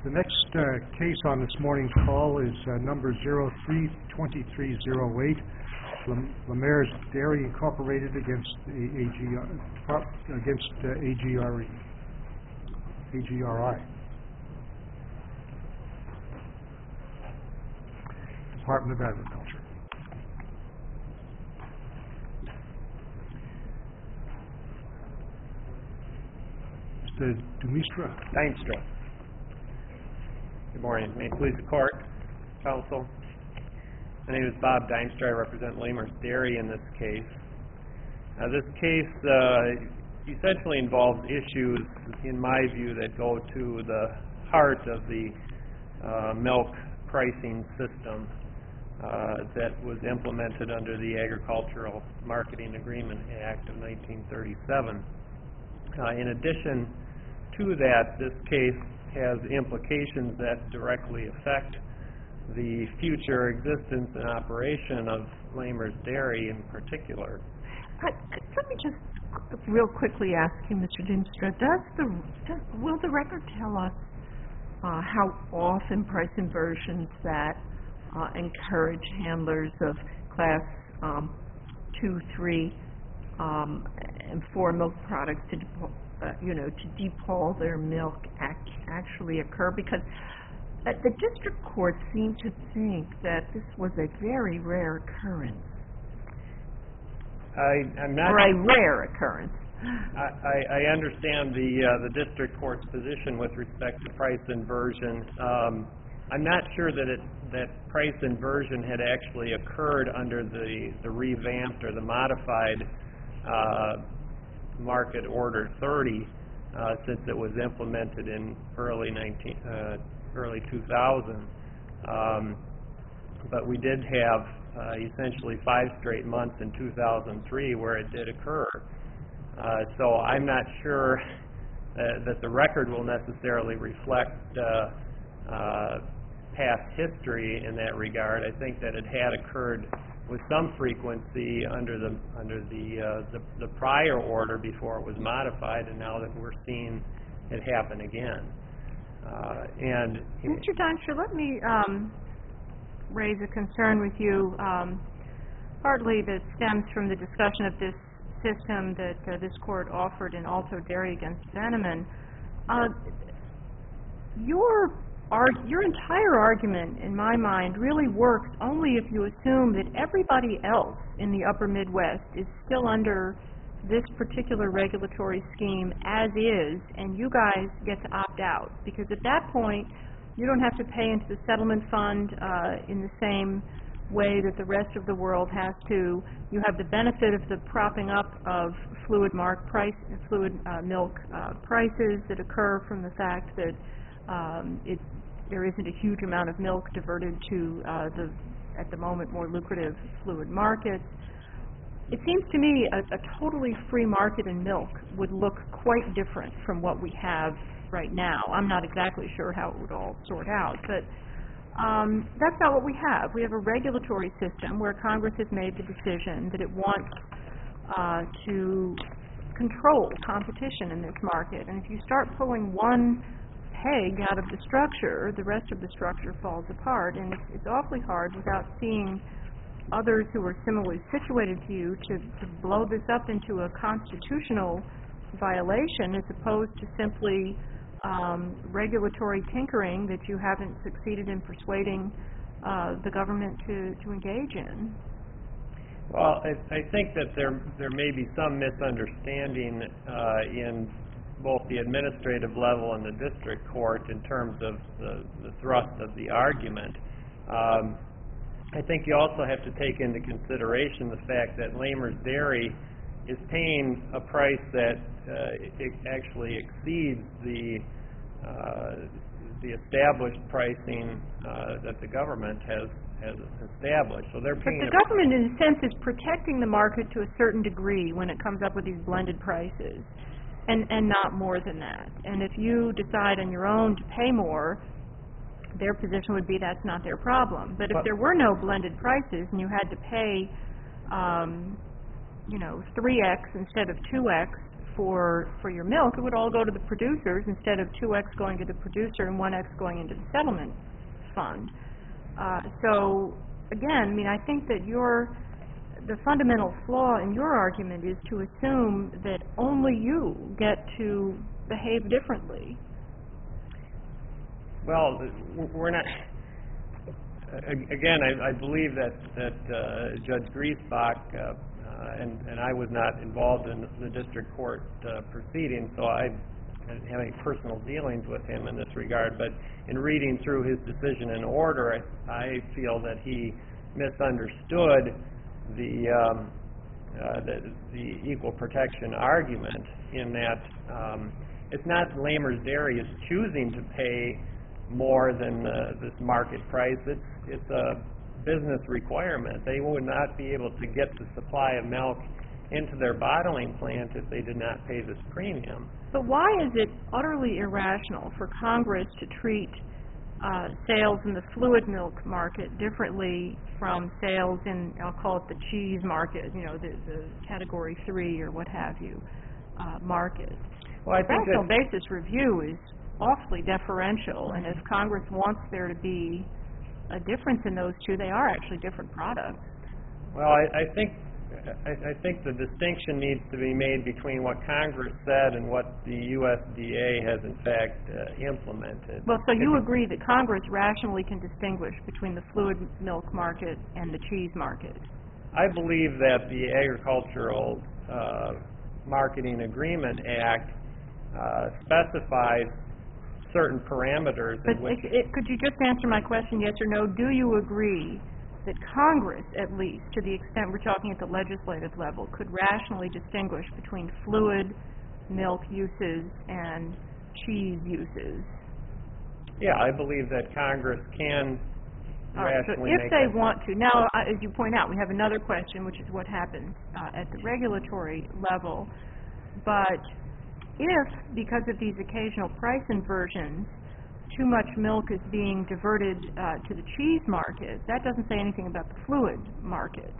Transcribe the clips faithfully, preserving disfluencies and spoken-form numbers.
The next uh, case on this morning's call is uh, number zero three two three zero eight, Lemaire's Dairy Incorporated against the A G R, against uh, A G R E, A G R I, Department of Agriculture. Mister Dumistra. Dimstra. Good morning. May it please the court, counsel. My name is Bob Dimstra. I represent Lemaire's Dairy in this case. Uh, this case uh, essentially involves issues, in my view, that go to the heart of the uh, milk pricing system uh, that was implemented under the Agricultural Marketing Agreement Act of nineteen thirty-seven. Uh, in addition to that, this case has implications that directly affect the future existence and operation of Lemaire's Dairy in particular. But let me just real quickly ask you, Mister Dimstra, does the does, will the record tell us uh, how often price inversions that uh, encourage handlers of class um, two, three, um, and four milk products to Uh, you know, to depaul their milk act actually occur? Because uh, the district court seemed to think that this was a very rare occurrence. I, I'm not... Or a rare occurrence. I, I, I understand the uh, the district court's position with respect to price inversion. Um, I'm not sure that it that price inversion had actually occurred under the, the revamped or the modified uh, Market Order thirty, uh, since it was implemented in early nineteen, uh, early two thousand. Um, but we did have uh, essentially five straight months in two thousand three where it did occur. Uh, so I'm not sure uh, that the record will necessarily reflect uh, uh, past history in that regard. I think that it had occurred with some frequency under the under the, uh, the the prior order before it was modified, and now that we're seeing it happen again. Uh, and Mister Dimstra, let me um, raise a concern with you, um, partly that stems from the discussion of this system that uh, this court offered in Alto Dairy against Veneman. Uh, your Our, your entire argument, in my mind, really works only if you assume that everybody else in the upper Midwest is still under this particular regulatory scheme as is, and you guys get to opt out. Because at that point, you don't have to pay into the settlement fund uh, in the same way that the rest of the world has to. You have the benefit of the propping up of fluid mark price, fluid uh, milk uh, prices that occur from the fact that um, it there isn't a huge amount of milk diverted to uh, the, at the moment, more lucrative fluid markets. It seems to me a, a totally free market in milk would look quite different from what we have right now. I'm not exactly sure how it would all sort out, but um, that's not what we have. We have a regulatory system where Congress has made the decision that it wants uh, to control competition in this market. And if you start pulling one peg out of the structure, the rest of the structure falls apart, and it's, it's awfully hard without seeing others who are similarly situated to you to, to blow this up into a constitutional violation as opposed to simply um, regulatory tinkering that you haven't succeeded in persuading uh, the government to, to engage in. Well, I, I think that there there may be some misunderstanding uh, in both the administrative level and the district court in terms of the, the thrust of the argument. Um, I think you also have to take into consideration the fact that Lemaire's Dairy is paying a price that uh, it actually exceeds the uh, the established pricing uh, that the government has has established. So they're paying. But the government, in a sense, is protecting the market to a certain degree when it comes up with these blended prices. And, and not more than that. And if you decide on your own to pay more, their position would be that's not their problem. But if there were no blended prices and you had to pay, um, you know, three X instead of two X for, for your milk, it would all go to the producers instead of two X going to the producer and one X going into the settlement fund. Uh, so, again, I mean, I think that your, the fundamental flaw in your argument is to assume that only you get to behave differently. Well, w- we're not... A- Again, I, I believe that, that uh, Judge Griesbach, uh, uh, and, and I was not involved in the district court uh, proceeding, so I didn't have any personal dealings with him in this regard, but in reading through his decision and order, I, I feel that he misunderstood the, um, uh, the, the equal protection argument in that um, it's not Lamers Dairy is choosing to pay more than uh, this market price. It's, it's a business requirement. They would not be able to get the supply of milk into their bottling plant if they did not pay this premium. But why is it utterly irrational for Congress to treat uh, sales in the fluid milk market differently from sales in, I'll call it the cheese market, you know, the, the category three or what have you, uh, market? Well, I think rational that basis review is awfully deferential, and if Congress wants there to be a difference in those two, they are actually different products. Well, I, I think I, I think the distinction needs to be made between what Congress said and what the U S D A has in fact uh, implemented. Well, so you agree that Congress rationally can distinguish between the fluid milk market and the cheese market? I believe that the Agricultural uh, Marketing Agreement Act uh, specifies certain parameters But in which... it, it, could you just answer my question, yes or no? Do you agree that Congress, at least, to the extent we're talking at the legislative level, could rationally distinguish between fluid milk uses and cheese uses? Yeah, I believe that Congress can All right, so rationally if make they that- want to, now, uh, as you point out, we have another question, which is what happens uh, at the regulatory level. But if, because of these occasional price inversions, too much milk is being diverted uh, to the cheese market, that doesn't say anything about the fluid market.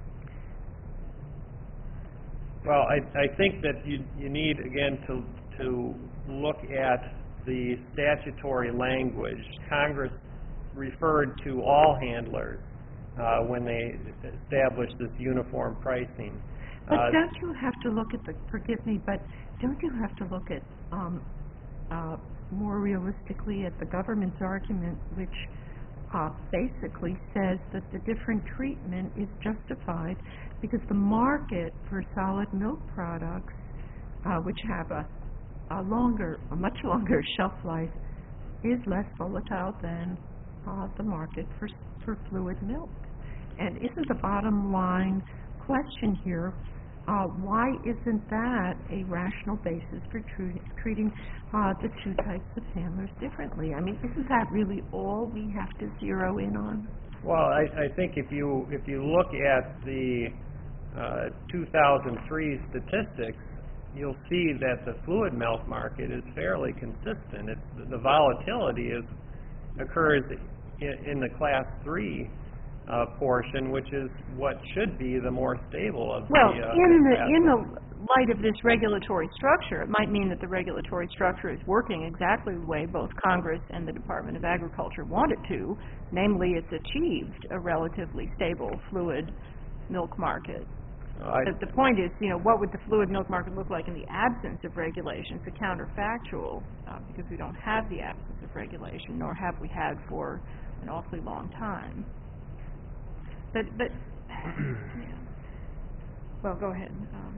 Well, I, I think that you, you need, again, to, to look at the statutory language. Congress referred to all handlers uh, when they established this uniform pricing. But Uh, don't you have to look at the, forgive me, but don't you have to look at um, uh, more realistically at the government's argument, which uh, basically says that the different treatment is justified because the market for solid milk products, uh, which have a, a longer, a much longer shelf life, is less volatile than uh, the market for for fluid milk. And isn't the bottom line question here, uh, why isn't that a rational basis for tru- treating uh, the two types of handlers differently? I mean, isn't that really all we have to zero in on? Well, I, I think if you if you look at the uh, two thousand three statistics, you'll see that the fluid milk market is fairly consistent. It's, the volatility is occurs in, in the class three uh, portion, which is what should be the more stable of Well, the. Uh, in the class. in the light of this regulatory structure, it might mean that the regulatory structure is working exactly the way both Congress and the Department of Agriculture want it to, namely it's achieved a relatively stable fluid milk market. I, But the point is, you know, what would the fluid milk market look like in the absence of regulations? The counterfactual, uh, because we don't have the absence of regulation, nor have we had for an awfully long time. But, but, yeah. Well, go ahead. Um,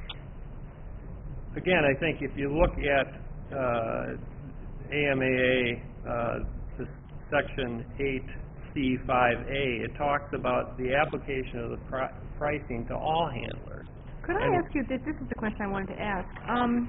Again, I think if you look at uh, A M A A, uh, the Section eight C five A, it talks about the application of the pri- pricing to all handlers. Could I And- ask you, this, this is the question I wanted to ask. Um,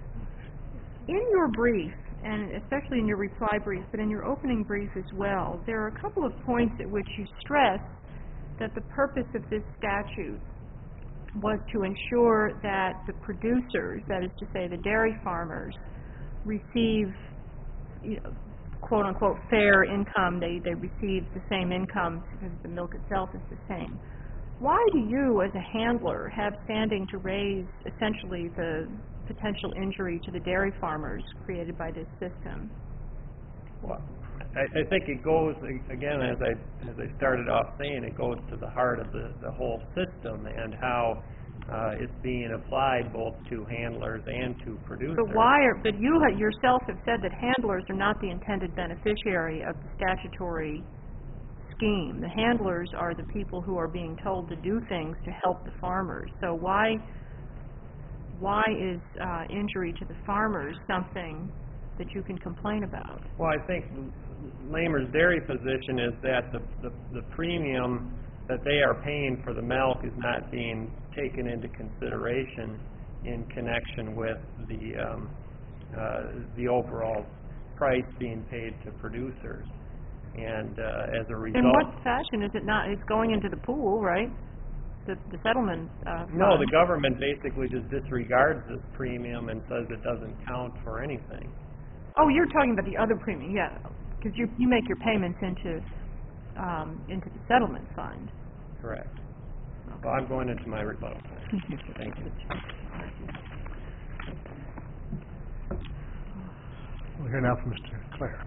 in your brief, and especially in your reply brief, but in your opening brief as well, there are a couple of points at which you stress that the purpose of this statute was to ensure that the producers, that is to say the dairy farmers, receive, you know, quote-unquote fair income. They, they receive the same income because the milk itself is the same. why do you, as a handler, have standing to raise essentially the potential injury to the dairy farmers created by this system? Well, I, I think it goes, again, as I as I started off saying, it goes to the heart of the, the whole system and how uh, it's being applied both to handlers and to producers. But why are, but you ha- yourself have said that handlers are not the intended beneficiary of the statutory scheme. The handlers are the people who are being told to do things to help the farmers. So why why is uh, injury to the farmers something that you can complain about? Well, I think Lamers Dairy position is that the, the, the premium that they are paying for the milk is not being taken into consideration in connection with the um, uh, the overall price being paid to producers. And uh, as a result... In what fashion is it not? It's going into the pool, right? The, the settlement uh, fund. No, the government basically just disregards this premium and says it doesn't count for anything. Oh, you're talking about the other premium, yeah, because you you make your payments into um, into the settlement fund. Correct. Okay. Well, I'm going into my rebuttal. Thank you. We'll hear now from Mister Clare.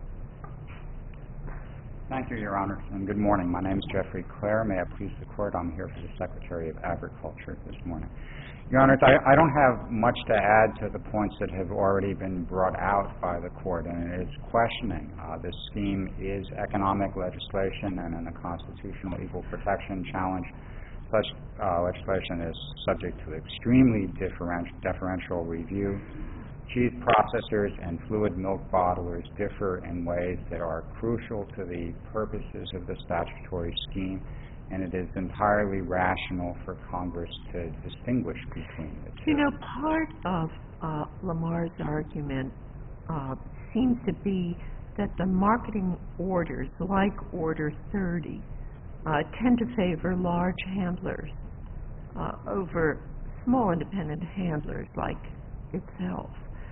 Thank you, Your Honor, and good morning. My name is Jeffrey Clare. May I please the Court? I'm here for the Secretary of Agriculture this morning. Your Honor, I, I don't have much to add to the points that have already been brought out by the Court, and it is questioning. Uh, this scheme is economic legislation, and in a constitutional equal protection challenge, such uh, legislation is subject to extremely differential, deferential review. Cheese processors and fluid milk bottlers differ in ways that are crucial to the purposes of the statutory scheme, and it is entirely rational for Congress to distinguish between the two. You know, part of uh, Lamar's argument uh, seems to be that the marketing orders, like Order thirty, uh, tend to favor large handlers uh, over small independent handlers like itself.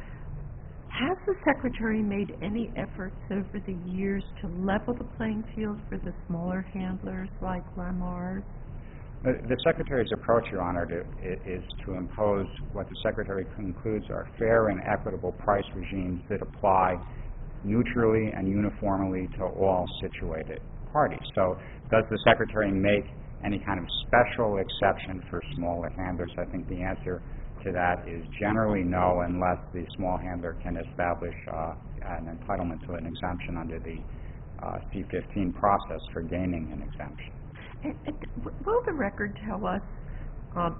Has the Secretary made any efforts over the years to level the playing field for the smaller handlers like Lamar's? The, the Secretary's approach, Your Honor, to, is to impose what the Secretary concludes are fair and equitable price regimes that apply neutrally and uniformly to all situated parties. So does the Secretary make any kind of special exception for smaller handlers? I think the answer to that is generally no, unless the small handler can establish uh, an entitlement to an exemption under the uh, C fifteen process for gaining an exemption. And, and will the record tell us uh,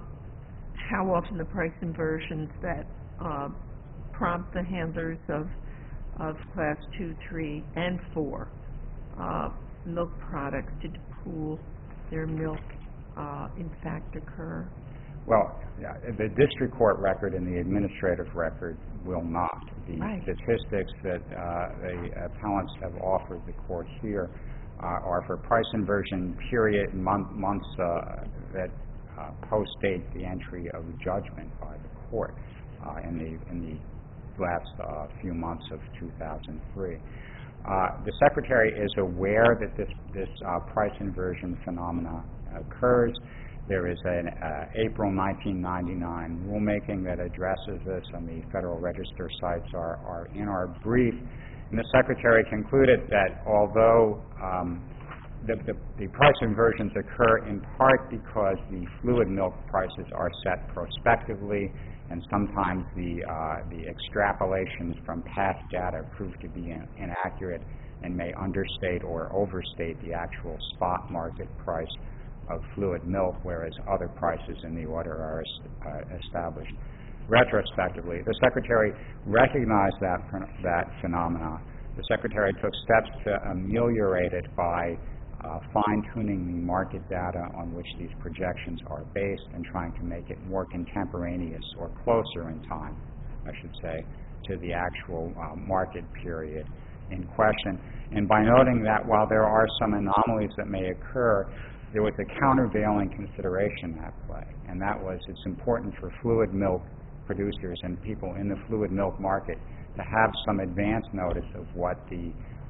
how often the price inversions that uh, prompt the handlers of of class two, three, and four uh, milk products to pool their milk uh, in fact occur? Well, yeah, the district court record and the administrative record will not. The right. statistics that uh, the appellants have offered the court here uh, are for price inversion period month, months uh, that uh, post-date the entry of judgment by the court uh, in the in the last uh, few months of two thousand three. Uh, the Secretary is aware that this this uh, price inversion phenomena occurs. There is an uh, April nineteen ninety-nine rulemaking that addresses this, and the Federal Register sites are, are in our brief. And the Secretary concluded that although um, the, the, the price inversions occur in part because the fluid milk prices are set prospectively, and sometimes the, uh, the extrapolations from past data prove to be in, inaccurate and may understate or overstate the actual spot market price of fluid milk, whereas other prices in the order are uh, established retrospectively. The Secretary recognized that that phenomena. The Secretary took steps to ameliorate it by uh, fine-tuning the market data on which these projections are based and trying to make it more contemporaneous or closer in time, I should say, to the actual uh, market period in question. And by noting that while there are some anomalies that may occur, there was a countervailing consideration at play, and that was it's important for fluid milk producers and people in the fluid milk market to have some advance notice of what the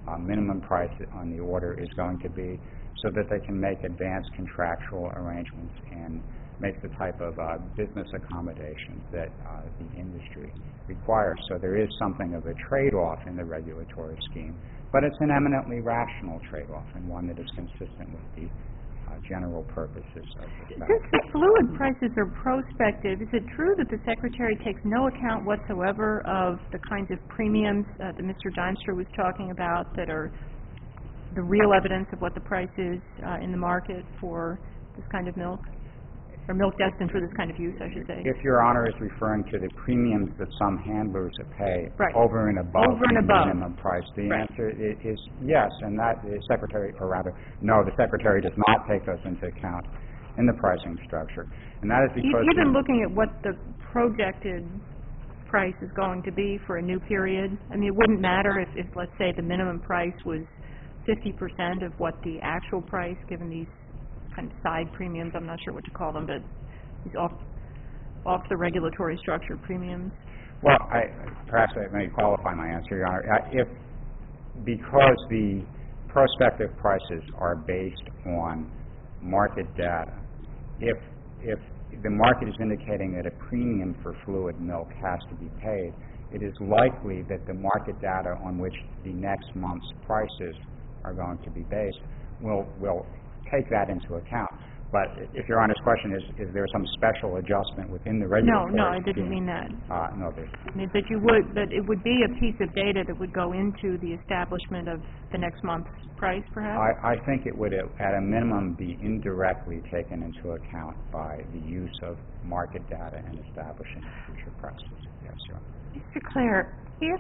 uh, minimum price on the order is going to be, so that they can make advanced contractual arrangements and make the type of uh, business accommodations that uh, the industry requires. So there is something of a trade-off in the regulatory scheme, but it's an eminently rational trade-off and one that is consistent with the uh, general purposes of the statute. Since the fluid prices are prospective, is it true that the Secretary takes no account whatsoever of the kinds of premiums uh, that Mister Dimstra was talking about that are the real evidence of what the price is uh, in the market for this kind of milk? Or milk destined for this kind of use, I should say. If Your Honor is referring to the premiums that some handlers pay Right. over and above Over and the above. minimum price, the Right. answer i- is yes, and that the Secretary, or rather, no, the Secretary does not take those into account in the pricing structure. And that is E- because... Even looking at what the projected price is going to be for a new period, I mean, it wouldn't matter if, if let's say, the minimum price was fifty percent of what the actual price, given these kind of side premiums, I'm not sure what to call them, but these off, off the regulatory structure premiums. Well, I, perhaps I may qualify my answer, Your Honor. Uh, If, because the prospective prices are based on market data, if, if the market is indicating that a premium for fluid milk has to be paid, it is likely that the market data on which the next month's prices are going to be based will, will take that into account. But if Your Honor's question is, is there some special adjustment within the No, regulatory no, I didn't scheme? mean that. Uh, no, there's, I mean, that you would, that it would be a piece of data that would go into the establishment of the next month's price, perhaps? I, I think it would, uh, at a minimum, be indirectly taken into account by the use of market data in establishing future prices. Yes, Your Honor. Mister Clare, if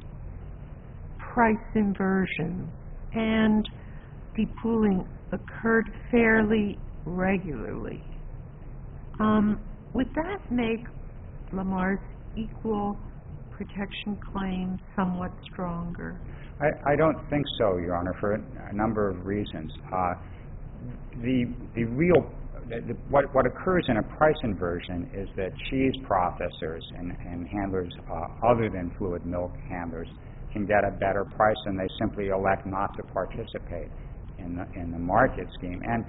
price inversion and depooling occurred fairly regularly, um, would that make Lamar's equal protection claim somewhat stronger? I, I don't think so, Your Honor, for a, a number of reasons. Uh, the the real the, the, what what occurs in a price inversion is that cheese processors and, and handlers uh, other than fluid milk handlers can get a better price, and they simply elect not to participate in the in the market scheme. And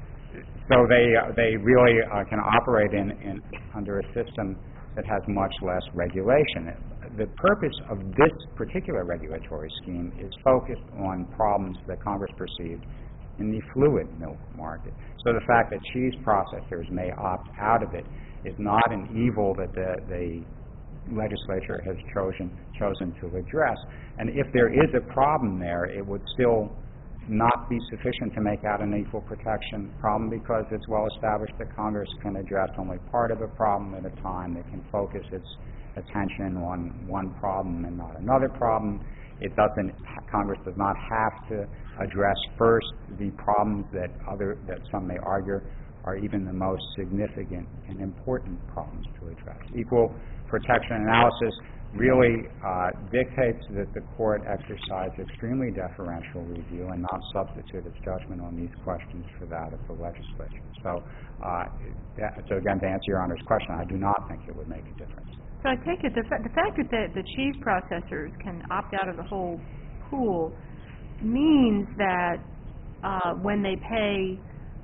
so they uh, they really uh, can operate in, in under a system that has much less regulation. The purpose of this particular regulatory scheme is focused on problems that Congress perceived in the fluid milk market. So the fact that cheese processors may opt out of it is not an evil that the, the legislature has chosen chosen to address. And if there is a problem there, it would still not be sufficient to make out an equal protection problem, because it's well established that Congress can address only part of a problem at a time. It can focus its attention on one problem and not another problem. It doesn't, Congress does not have to address first the problems that other, that some may argue are even the most significant and important problems to address. Equal protection analysis really uh, dictates that the court exercise extremely deferential review and not substitute its judgment on these questions for that of the legislature. So, uh, that, so again, to answer Your Honor's question, I do not think it would make a difference. So I take it the, fa- the fact that the, the cheese processors can opt out of the whole pool means that uh, when they pay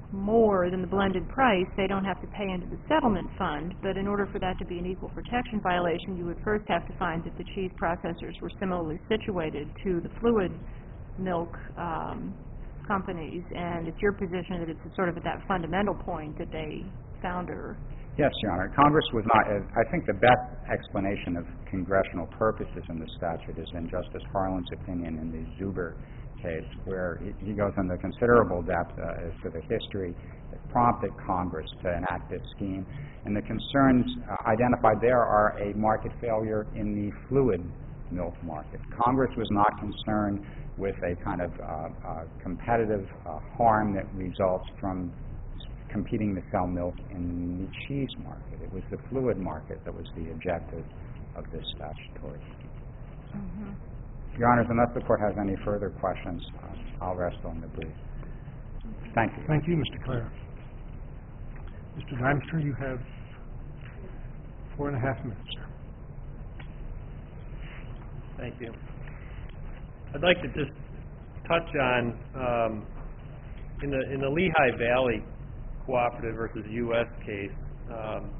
more than the blended price, they don't have to pay into the settlement fund. But in order for that to be an equal protection violation, you would first have to find that the cheese processors were similarly situated to the fluid milk um, companies. And it's your position that it's sort of at that fundamental point that they founder. Yes, Your Honor. Congress was not, uh, I think the best explanation of congressional purposes in the statute is in Justice Harlan's opinion in the Zuber case, where he, he goes into considerable depth uh, as to the history that prompted Congress to enact this scheme. And the concerns uh, identified there are a market failure in the fluid milk market. Congress was not concerned with a kind of uh, uh, competitive uh, harm that results from competing to sell milk in the cheese market. It was the fluid market that was the objective of this statutory scheme. Mm-hmm. Your Honors, unless the Court has any further questions, uh, I'll rest on the brief. Thank you. Thank you, Mister Clare. Mister Dimstra, you have four and a half minutes, sir. Thank you. I'd like to just touch on, um, in the in the Lehigh Valley Cooperative versus U S case, um,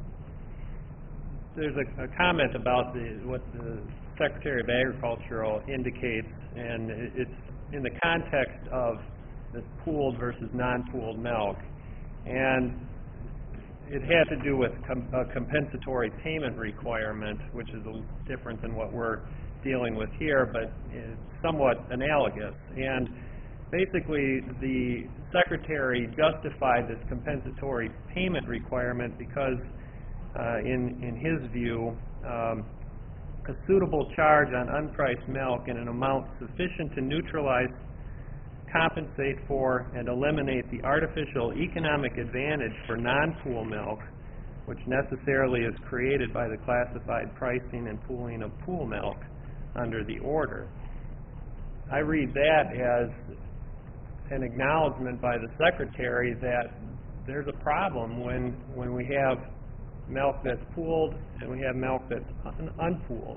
there's a, a comment about the, what the Secretary of Agriculture indicates, and it, it's in the context of this pooled versus non-pooled milk, and it had to do with com a compensatory payment requirement, which is a little different than what we're dealing with here, but is somewhat analogous. And basically, the Secretary justified this compensatory payment requirement because, uh, in, in his view, um, a suitable charge on unpriced milk in an amount sufficient to neutralize, compensate for, and eliminate the artificial economic advantage for non-pool milk, which necessarily is created by the classified pricing and pooling of pool milk under the order. I read that as an acknowledgement by the Secretary that there's a problem when, when we have milk that's pooled and we have milk that's un unpooled.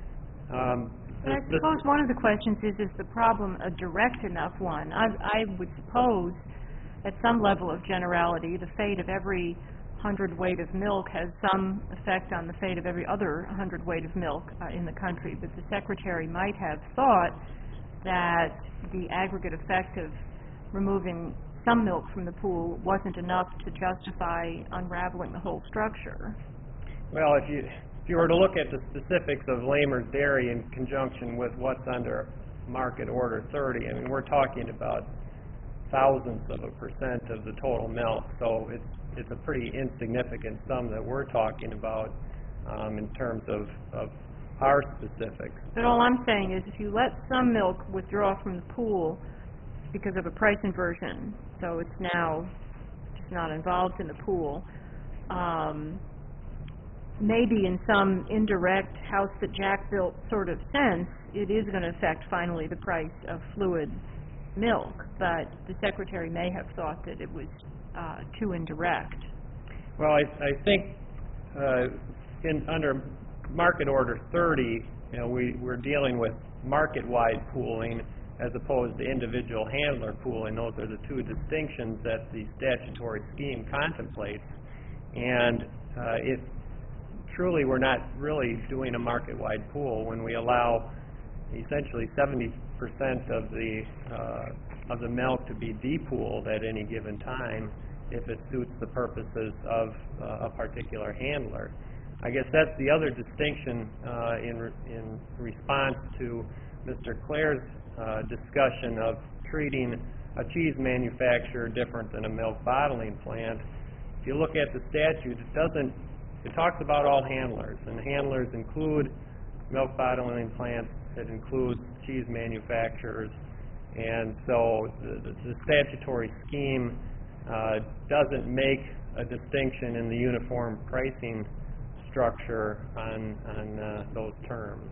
Um, But I suppose one of the questions is, is the problem a direct enough one? I, I would suppose, at some level of generality, the fate of every hundredweight of milk has some effect on the fate of every other hundredweight of milk uh, in the country. But the Secretary might have thought that the aggregate effect of removing some milk from the pool wasn't enough to justify unraveling the whole structure. Well, if you... If you were to look at the specifics of Lamers Dairy in conjunction with what's under Market Order thirty, I mean, we're talking about thousandths of a percent of the total milk, so it's, it's a pretty insignificant sum that we're talking about um, in terms of, of our specifics. But all I'm saying is if you let some milk withdraw from the pool because of a price inversion, so it's now just not involved in the pool, um, maybe in some indirect house that Jack built sort of sense, it is going to affect finally the price of fluid milk, but the Secretary may have thought that it was uh, too indirect. Well, I, I think uh, in under Market Order thirty, you know, we, we're dealing with market-wide pooling as opposed to individual handler pooling. Those are the two distinctions that the statutory scheme contemplates, and uh, it truly, we're not really doing a market-wide pool when we allow essentially seventy percent of the uh, of the milk to be depooled at any given time if it suits the purposes of uh, a particular handler. I guess that's the other distinction uh, in re in response to Mister Clare's uh, discussion of treating a cheese manufacturer different than a milk bottling plant. If you look at the statute, it doesn't. It talks about all handlers, and handlers include milk bottling plants, it includes cheese manufacturers, and so the, the, the statutory scheme uh, doesn't make a distinction in the uniform pricing structure on, on uh, those terms.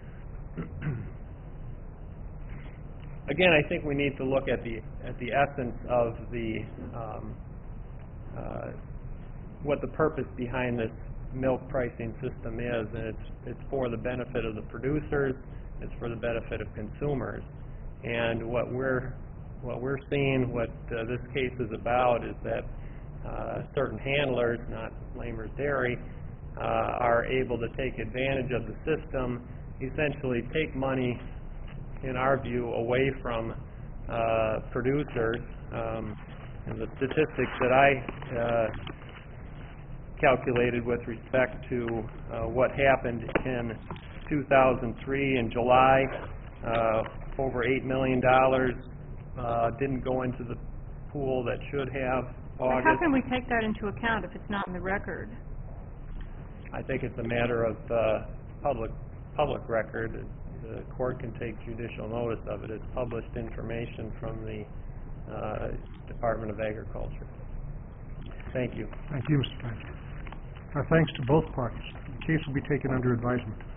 Again, I think we need to look at the, at the essence of the um, uh, what the purpose behind this milk pricing system is, and it's it's for the benefit of the producers, it's for the benefit of consumers. And what we're what we're seeing, what uh, this case is about, is that uh, certain handlers, not Lamers Dairy, uh, are able to take advantage of the system, essentially take money, in our view, away from uh, producers. Um, and the statistics that I uh, calculated with respect to uh, what happened in two thousand three in July, uh, over eight million dollars uh, didn't go into the pool that should have. August. How can we take that into account if it's not in the record? I think it's a matter of uh, public public record. The court can take judicial notice of it. It's published information from the uh, Department of Agriculture. Thank you. Thank you, Mister Patrick. Our thanks to both parties. The case will be taken under advisement.